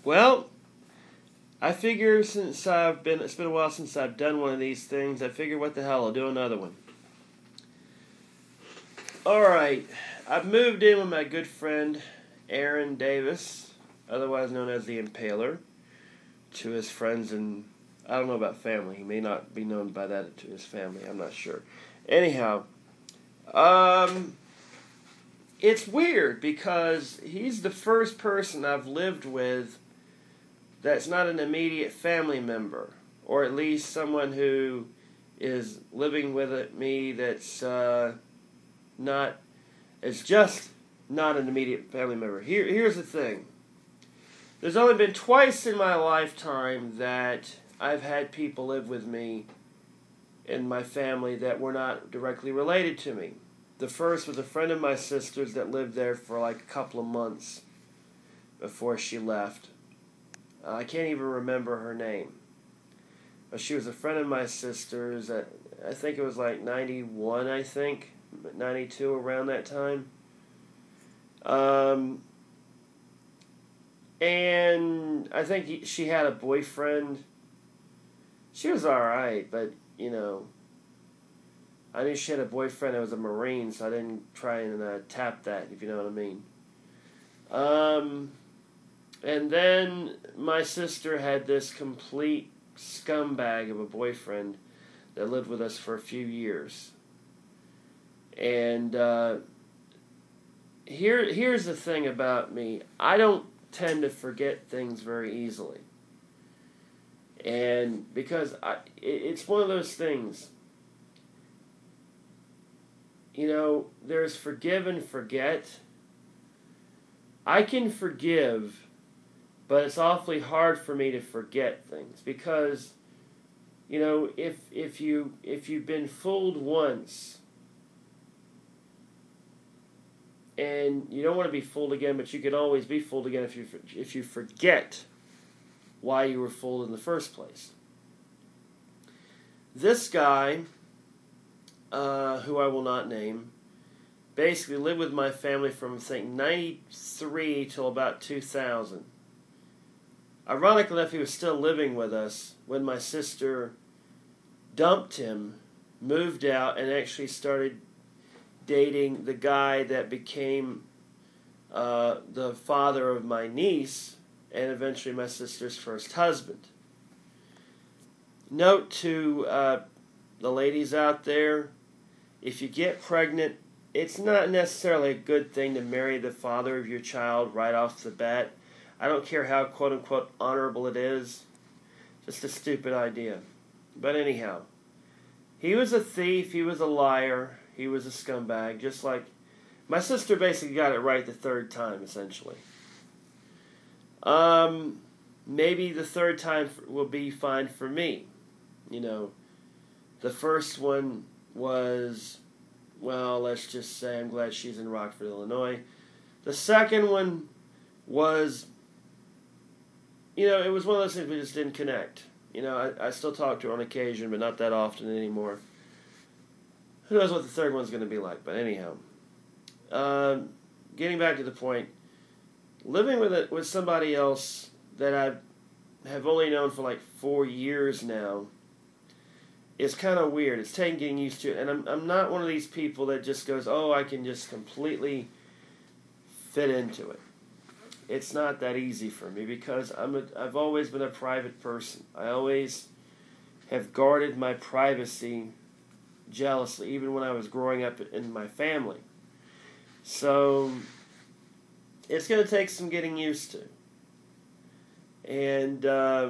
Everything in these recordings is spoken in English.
Well, I figure it's been a while since I've done one of these things, I figure what the hell, I'll do another one. Alright, I've moved in with my good friend Aaron Davis, otherwise known as the Impaler, to his friends and, I don't know about family, he may not be known by that to his family, I'm not sure. Anyhow, it's weird because he's the first person I've lived with that's not an immediate family member, or at least someone who is living with me that's not, it's just not an immediate family member. Here's the thing. There's only been twice in my lifetime that I've had people live with me in my family that were not directly related to me. The first was a friend of my sister's that lived there for like a couple of months before she left. I can't even remember her name. But she was a friend of my sister's. I think it was like 91, 92, around that time. And I think she had a boyfriend. She was alright, but, I knew she had a boyfriend that was a Marine, so I didn't try and tap that, if you know what I mean. And then my sister had this complete scumbag of a boyfriend that lived with us for a few years. And here's the thing about me. I don't tend to forget things very easily. And because it's one of those things, there's forgive and forget. I can forgive, but it's awfully hard for me to forget things because, if you've been fooled once, and you don't want to be fooled again, but you can always be fooled again if you forget why you were fooled in the first place. This guy, who I will not name, basically lived with my family from, I think, 93 till about 2000. Ironically enough, he was still living with us when my sister dumped him, moved out, and actually started dating the guy that became the father of my niece and eventually my sister's first husband. Note to the ladies out there, if you get pregnant, it's not necessarily a good thing to marry the father of your child right off the bat. I don't care how quote-unquote honorable it is. Just a stupid idea. But anyhow, he was a thief, he was a liar, he was a scumbag, just like my sister basically got it right the third time, essentially. Maybe the third time will be fine for me. The first one was, well, let's just say I'm glad she's in Rockford, Illinois. The second one was, it was one of those things we just didn't connect. I still talk to her on occasion, but not that often anymore. Who knows what the third one's going to be like, but anyhow. Getting back to the point, living with somebody else that I have only known for like 4 years now is kind of weird. It's taking getting used to it, and I'm not one of these people that just goes, oh, I can just completely fit into it. It's not that easy for me because I've always been a private person. I always have guarded my privacy jealously, even when I was growing up in my family. So it's going to take some getting used to. And,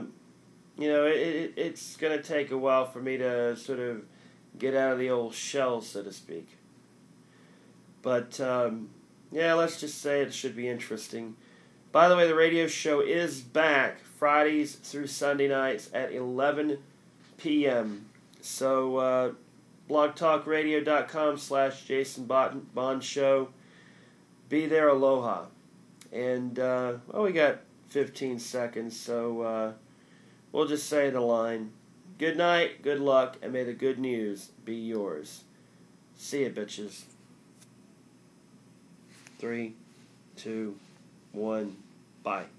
it's going to take a while for me to sort of get out of the old shell, so to speak. But, let's just say it should be interesting. By the way, the radio show is back Fridays through Sunday nights at 11 p.m. So, blogtalkradio.com/Jason Bond Show. Be there, aloha. And, we got 15 seconds, so we'll just say the line. Good night, good luck, and may the good news be yours. See ya, bitches. 3, 2, 1, bye.